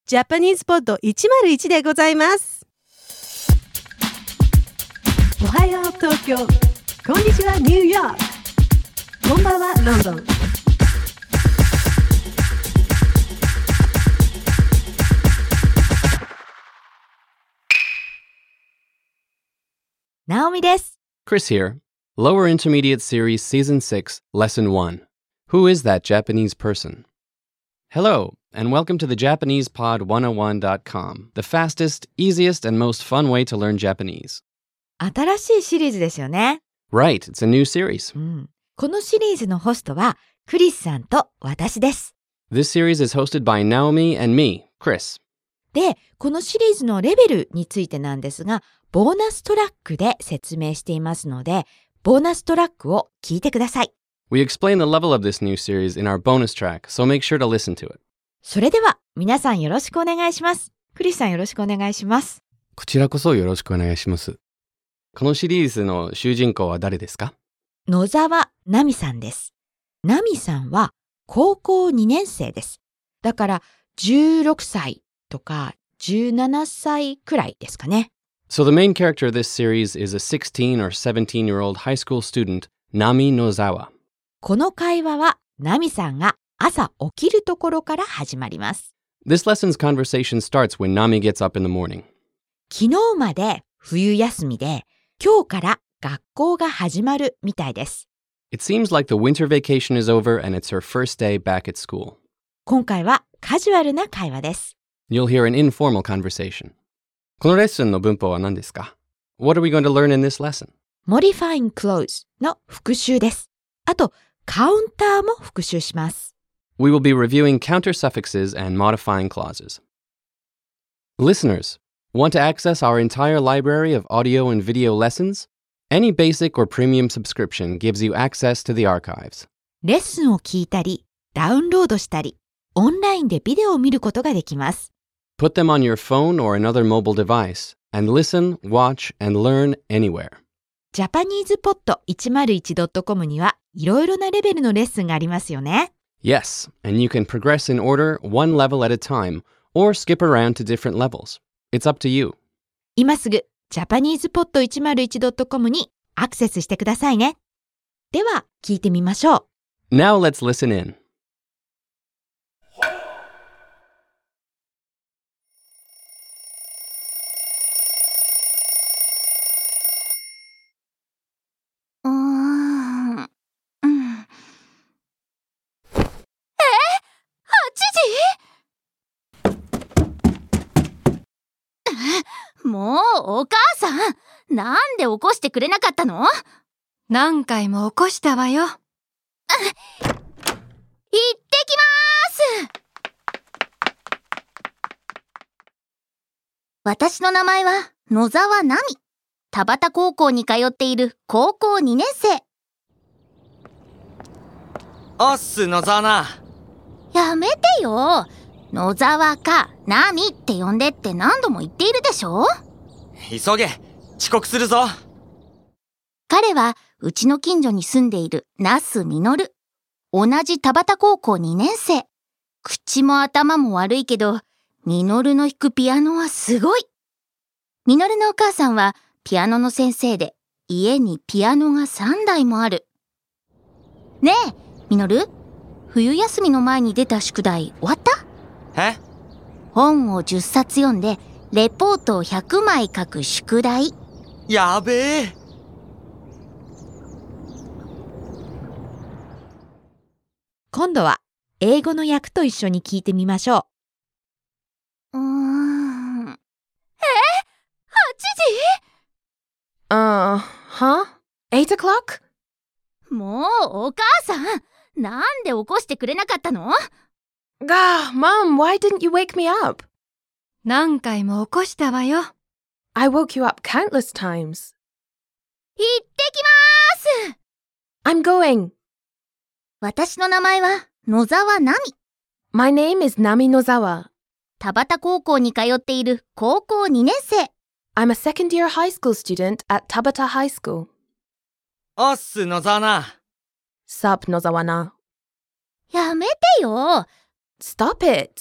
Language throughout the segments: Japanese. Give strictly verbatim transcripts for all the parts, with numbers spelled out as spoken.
ジャパニーズポッドいちまるいちでございます。おはよう東京、こんにちはニューヨーク、こんばんはロンドン。 ナオミです。 Chris here. Lower Intermediate Series Season six, Lesson one. Who is that Japanese person? Hello, and welcome to the Japanese Pod one oh one dot com, the fastest, easiest, and most fun way to learn Japanese. 新しいシリーズですよね。 Right, it's a new series. うん、このシリーズのホストはクリスさんと私です。 This series is hosted by Naomi and me, Chris. で、このシリーズのレベルについてなんですが、ボーナストラックで説明していますので、ボーナストラックを聞いてください。 We explain the level of this new series in our bonus track, so make sure to listen to it. それでは皆さんよろしくお願いします。クリスさんよろしくお願いします。 こちらこそよろしくお願いします。このシリーズの主人公は誰ですか？ 野沢奈美さんです。奈美さんは高校にねん生です。だからじゅうろくさいとかじゅうななさいくらいですかね。 So the main character of this series is a sixteen or seventeen-year-old high school student, Nami Nozawa. この会話は奈美さんが朝起きるところから始まります。 This lesson's conversation starts when Nami gets up in the morning. 昨日まで冬休みで、今日から学校が始まるみたいです。 It seems like the winter vacation is over and it's her first day back at school. 今回はカジュアルな会話です。 You'll hear an informal conversation. このレッスンの文法は何ですか？ What are we going to learn in this lesson? modifying clause の復習です。あと、カウンターも復習します。 We will be reviewing counter suffixes and modifying clauses. Listeners, want to access our entire library of audio and video lessons? Any basic or premium subscription gives you access to the archives. レッスンを聞いたり、ダウンロードしたり、オンラインでビデオを見ることができます。 Put them on your phone or another mobile device and listen, watch, and learn anywhere. ジャパニーズポッド いちまるいちドットコム にはいろいろなレベルのレッスンがありますよね。 Yes, and you can progress in order one level at a time or skip around to different levels. It's up to you. 今すぐジャパニーズポッド いちまるいちドットコム にアクセスしてくださいね。では聞いてみましょう。 Now let's listen in. うーん、うん。え、はちじ？もうお母さん、なんで起こしてくれなかったの？ 何回も起こしたわよ。行ってきまーす。私の名前は野沢奈美。田端高校に通っている高校にねん生。 おっす、野沢な。 やめてよ。野沢か奈美って呼んでって何度も言っているでしょ。 急げ、遅刻するぞ。 彼はうちの近所に住んでいる那須実。同じ田端高校にねん生。口も頭も悪いけど、実の弾くピアノはすごい。実のお母さんはピアノの先生で、家にピアノがさんだいもある。ねえ、実、冬休みの前に出た宿題終わった？ え？ 本をじゅっさつ読んで、レポートをひゃくまい書く宿題。 やべえ。 今度は英語の訳と一緒に聞いてみましょう。うーん。え？はちじ Uh, huh? Eight o'clock? もうお母さん、なんで起こしてくれなかったの？ Gah, Mom, why didn't you wake me up? 何回も起こしたわよ。I woke you up countless times. 行ってきまーす。 I'm going. 私の名前は野沢奈美。 My name is Nami Nozawa. 田端高校に通っている高校にねん生。 I'm a second-year high school student at Tabata High School. おっす、野沢な。 Sup, Nozawa na. やめてよ。 Stop it.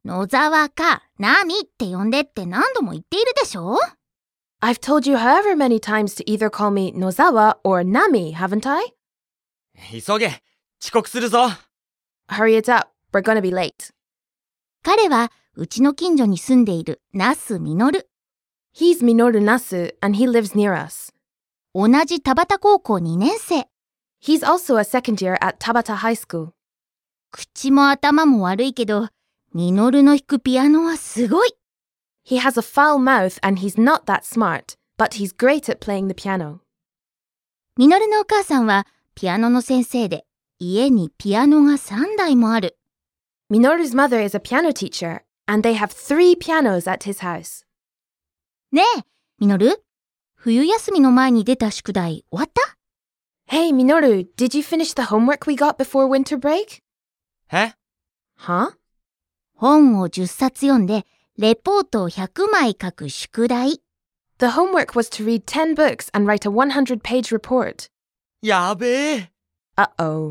野沢かナミって呼んでって何度も言っているでしょ？ I've told you however many times to either call me Nozawa or Nami, haven't I? 急げ、遅刻するぞ。 Hurry it up, we're gonna be late. 彼はうちの近所に住んでいる那須実。 He's Minoru Nasu and he lives near us. 同じ田端高校にねん生。 He's also a second year at Tabata High School. 口も頭も悪いけど、実の弾くピアノはすごい。 He has a foul mouth and he's not that smart, but he's great at playing the piano. 実のお母さんはピアノの先生で、家にピアノがさんだいもある。 Minoru's mother is a piano teacher, and they have three pianos at his house. ねえ、ミノル、冬休みの前に出た宿題終わった？ Hey, Minoru, did you finish the homework we got before winter break? え？ Huh? 本をじゅっさつ読んで、レポートをひゃくまい書く宿題。 The homework was to read ten books and write a one hundred page report. やべえ。 Uh-oh.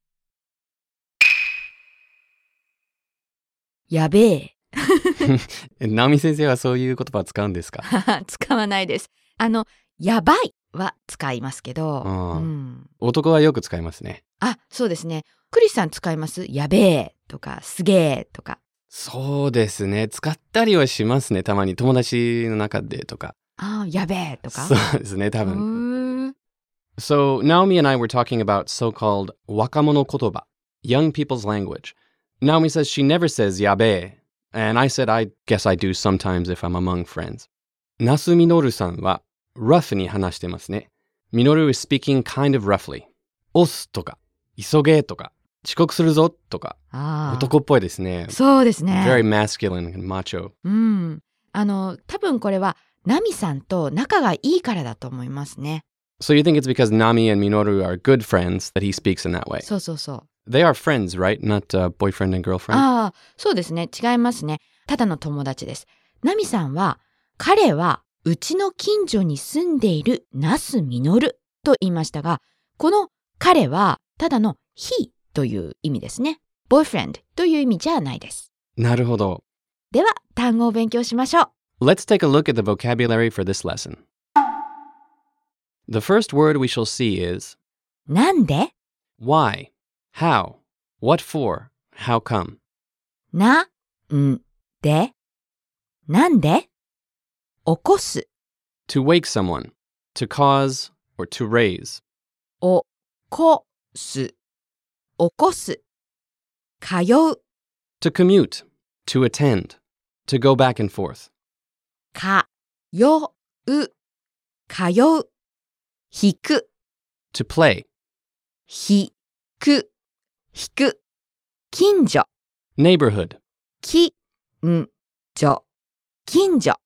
やべえ。 ナミ先生はそういう言葉使うんですか？ 使わないです。あの、やばいは使いますけど、 あーうん、 男はよく使いますね。 あ、そうですね。クリスさん使います？やべえとか、すげえとか。 そうですね。使ったりはしますね。たまに友達の中でとか。 あ、やべえとか。 そうですね、多分。 うーん So, Naomi and I were talking about so-called wakamono kotoba, young people's language. Naomi says she never says yabe, and I said I guess I do sometimes if I'm among friends. Nasu Minoruさんは rough に話してますね。Minoru is speaking kind of roughly. 押すとか、急げとか、遅刻するぞとか、 あー男っぽいですね。 そうですね。 Very masculine and macho. うん。あの、多分これは、ナミさんと仲がいいからだと思いますね。 So you think it's because Nami and Minoru are good friends that he speaks in that way? そうそうそう。 They are friends, right? Not、uh, boyfriend and girlfriend? ああ、そうですね。違いますね。ただの友達です。ナミさんは、彼はうちの近所に住んでいる那須実と言いましたが、この彼はただの he という意味ですね。boyfriend という意味じゃないです。 なるほど。 では、単語を勉強しましょう。 Let's take a look at the vocabulary for this lesson. The first word we shall see is なんで why, how, what for, how come. な、んでなんで起こす To wake someone, to cause, or to raise. おこす起こす通う To commute, to attend, to go back and forth. かよう通う引く To play, 引く引く近所 neighborhood. きんじょ近所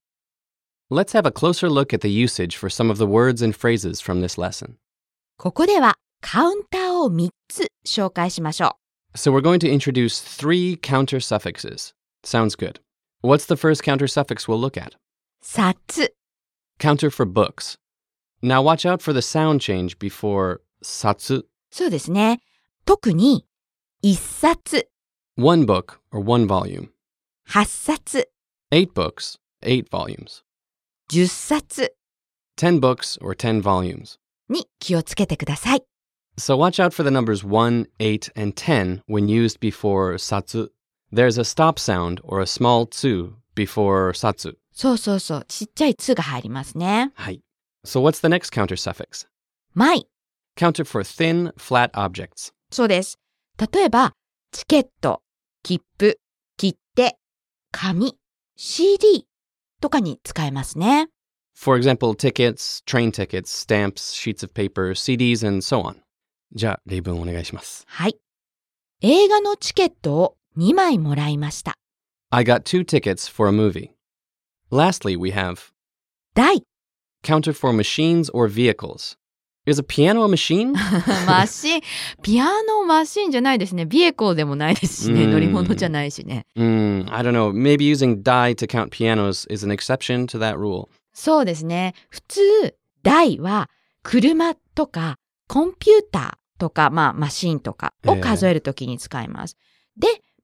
Let's have a closer look at the usage for some of the words and phrases from this lesson. ここではカウンターをみっつ紹介しましょ So we're going to introduce three counter suffixes. Sounds good. What's the first counter suffix we'll look at? う冊 Counter for books. Now watch out for the sound change before satsu. そうですね特に一冊 One book or one volume. 八冊 Eight books, eight volumes. 十冊 Ten books or ten volumes. に気をつけてください So watch out for the numbers one, eight, and ten when used before satsu. There's a stop sound or a small tsu before satsu. そうそうそうちっちゃいつが入りますね Hai. So what's the next counter suffix? まい Counter for thin, flat objects. そうです例えばチケット切符切手紙 シーディー とかに使えますね For example, tickets, train tickets, stamps, sheets of paper, C Ds, and so on. じゃあ、例文お願いします。 はい映画のチケットをにまいもらいました I got two tickets for a movie. Lastly, we have 台 counter for machines or vehicles. Is a piano a machine? マシンピアノマシンじゃないですねビエコーでもないですしねうん乗り物じゃないしね mm, I don't know. Maybe using die to count pianos is an exception to that rule. そうですね普通台は車とかコンピューターとかまあマシンとかを数えるときに使います、で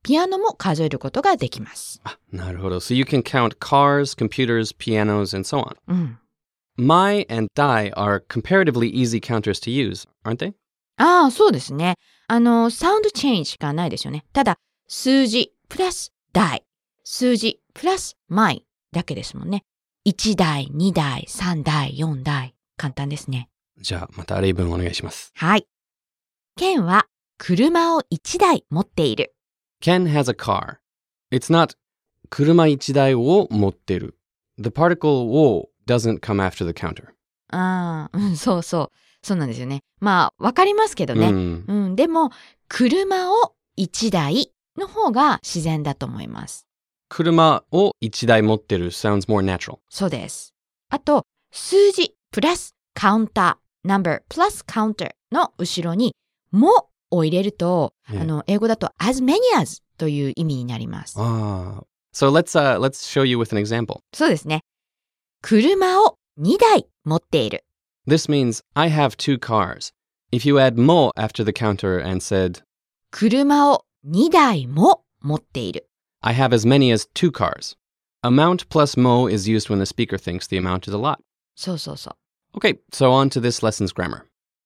ピアノも数えることができます。 あ、なるほど。So you can count cars, computers, pianos, and so on. うん。 My and die are comparatively easy counters to use, aren't they? ああ、そうですね。あの、サウンドチェンジしかないですよね。ただ、数字プラス台、数字プラス my だけですもんね。いち台、に台、さん台、よん台。簡単ですね。 じゃあ、また例文お願いします。 はい。ケンは車をいち台持っている。 Ken has a car. It's not 車いち台を持ってる。The particle を doesn't come after the counter. ああ、うん、そうそう。そうなんですよね。まあ、わかりますけどね。 うん、 うん、でも、車をいち台の方が自然だと思います。 車をいち台持ってる sounds more natural. そうです。あと、数字プラスカウンター、number プラスカウンターの後ろにもを入れると、 Yeah. あの、英語だと as many as という意味になります。 Ah. So let's, uh, let's show you with an example. そうですね。車をに台持っている。 This means I have two cars. If you add mo after the counter and said, 車をに台も持っている。 I have as many as two cars. Amount plus mo is used when the speaker thinks the amount is a lot. そうそうそう。 Okay, so on to this lesson's grammar.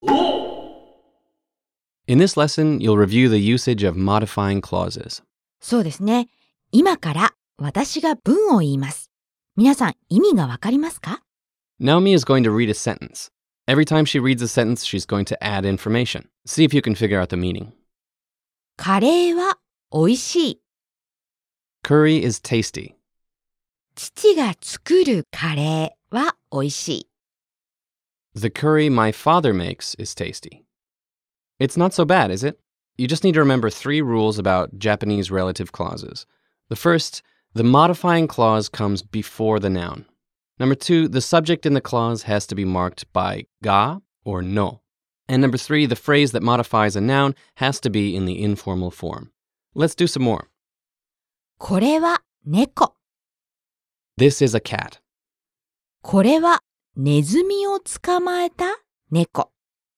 In this lesson, you'll review the usage of modifying clauses. そうですね。今から私が文を言います。皆さん意味がわかりますか？ Naomi is going to read a sentence. Every time she reads a sentence, she's going to add information. See if you can figure out the meaning. カレーは美味しい。 Curry is tasty. 父が作るカレーは美味しい。 The curry my father makes is tasty. It's not so bad, is it? You just need to remember three rules about Japanese relative clauses. The first, the modifying clause comes before the noun. Number two, the subject in the clause has to be marked by ga or no. And number three, the phrase that modifies a noun has to be in the informal form. Let's do some more. これは猫。 This is a cat. これはネズミを捕まえた猫。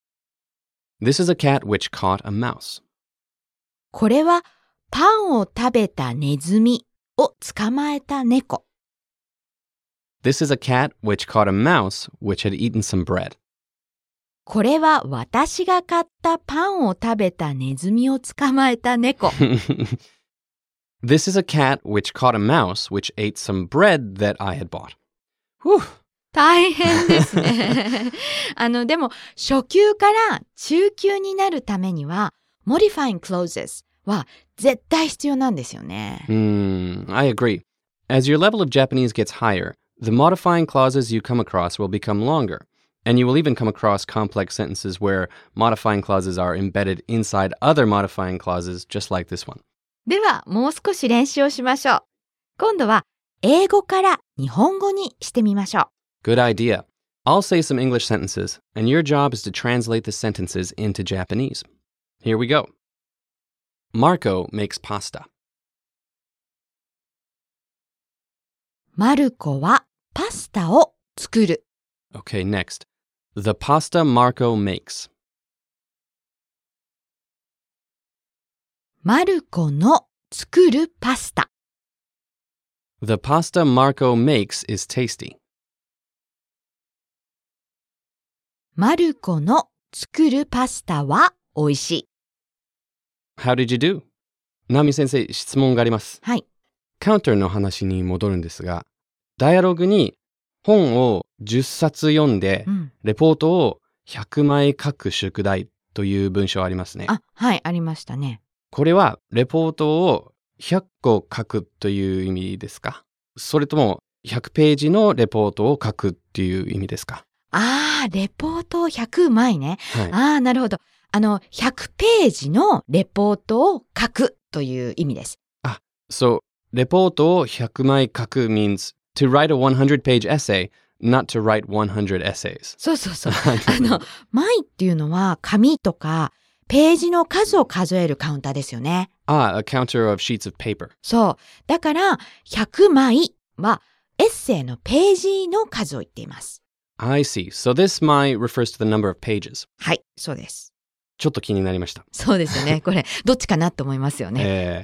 This is a cat which caught a mouse. これはパンを食べたネズミを捕まえた猫。 This is a cat which caught a mouse which had eaten some bread. これは私が買ったパンを食べたネズミを捕まえた猫。 This is a cat which caught a mouse which ate some bread that I had bought. Whew. 大変ですね。あの、でも、初級から中級になるためには、modifying clauses は絶対必要なんですよね。 Mm, I agree. As your level of Japanese gets higher, the modifying clauses you come across will become longer. And you will even come across complex sentences where modifying clauses are embedded inside other modifying clauses, just like this one. では、もう少し練習をしましょう。今度は、英語から日本語にしてみましょう。 Good idea. I'll say some English sentences, and your job is to translate the sentences into Japanese. Here we go. Marco makes pasta. マルコはパスタを作る。 Okay, next. The pasta Marco makes. マルコの作るパスタ。 The pasta Marco makes is tasty. マルコの作るパスタは美味しい。 How did you do? ナミ先生、質問があります。 はい。 カウンターの話に戻るんですが、ダイアログに本をじゅっさつ読んで、 うん、 レポートをひゃくまい書く宿題という文章ありますね。 あ、はい、ありましたね。 これはレポートをひゃっこ書くという意味ですか？それともひゃくページのレポートを書くっていう意味ですか？ ああ、レポートをひゃくまいね。 はい、 ああ、なるほど。あの、ひゃくページのレポートを書くという意味です。 あ、そう、レポートをひゃくまい書く means to write a one hundred page essay, not to write one hundred essays. そうそうそう。あの、枚っていうのは紙とかページの数を数えるカウンターですよね。 あ、a counter of sheets of paper. そう。だから、ひゃくまいはエッセイのページの数を言っています。 I see. So this my refers to the number of pages. はい、そうです。 ちょっと気になりました。 そうですよね。これ、どっちかなと思いますよね。 えー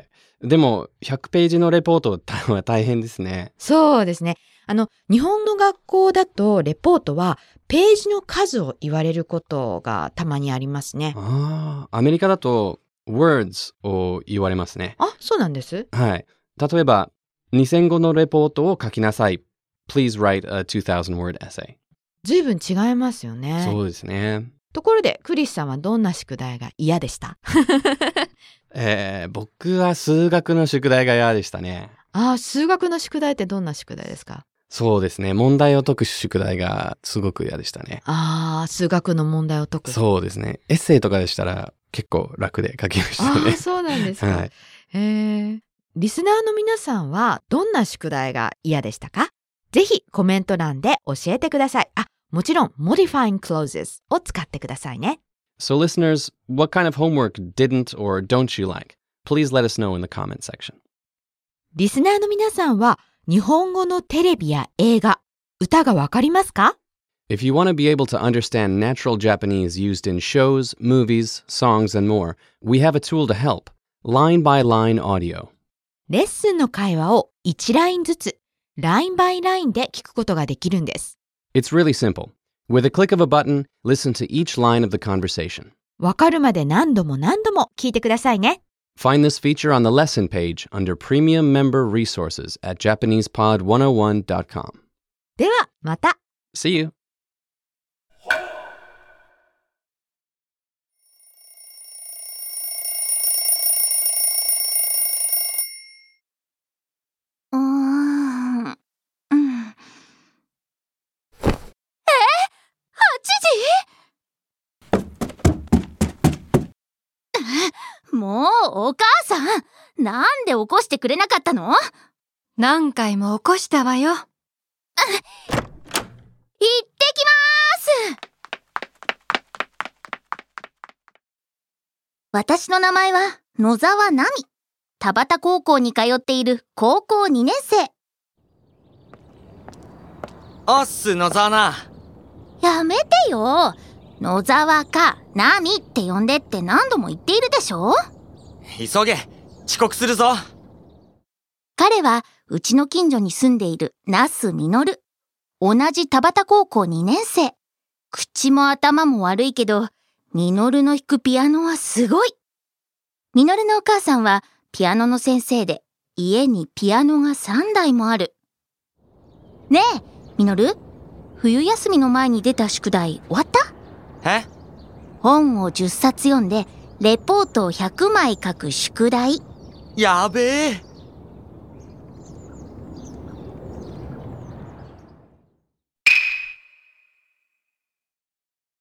でもひゃくページのレポートは大変ですね。 そうですね。あの、日本の学校だとレポートはページの数を言われることがたまにありますね。 ああ、アメリカだと words を言われますね。 あ、そうなんです。 はい。例えば、にせんごのレポートを書きなさい。Please write a two thousand word essay. ずいぶん違いますよね。 そうですね。 ところで、クリスさんはどんな宿題が嫌でしたえー、僕は数学の宿題が嫌でしたね。 ああ、数学の宿題ってどんな宿題ですか？ そうですね。問題を解く宿題がすごく嫌でしたね。 ああ、数学の問題を解く。 そうですね。エッセイとかでしたら結構楽で書きましたね。 ああ、そうなんですか。 はい。 へえ。リスナーの皆さんはどんな宿題が嫌でしたか？ぜひコメント欄で教えてください。あ、もちろん modifying clauses を使ってくださいね。 So listeners, what kind of homework didn't or don't you like? Please let us know in the comment section. リスナーの皆さんは日本語のテレビや映画、歌がわかりますか？ If you want to be able to understand natural Japanese used in shows, movies, songs, and more, we have a tool to help. Line by line audio. レッスンの会話をいちラインずつ、ラインバイラインで聞くことができるんです。 It's really simple. With a click of a button, listen to each line of the conversation. わかるまで何度も何度も聞いてくださいね。 Find this feature on the lesson page under Premium Member Resources at Japanese Pod one oh one dot com. では、また。 See you! うーん。うん。え？はちじ？もうお母さん、なんで起こしてくれなかったの？ 何回も起こしたわよ。 行ってきまーす。私の名前は野沢奈美。田端高校に通っている高校にねん生。 おっす、野沢な。 やめてよ。野沢か奈美って呼んでって何度も言っているでしょ。 急げ、遅刻するぞ。 彼はうちの近所に住んでいる那須実。同じ田端高校にねん生。口も頭も悪いけど、実の弾くピアノはすごい。実のお母さんはピアノの先生で、家にピアノがさんだいもある。ねえ、実、冬休みの前に出た宿題終わった？ え？ 本をじゅっさつ読んで、レポートをひゃくまい書く宿題。 やべえ。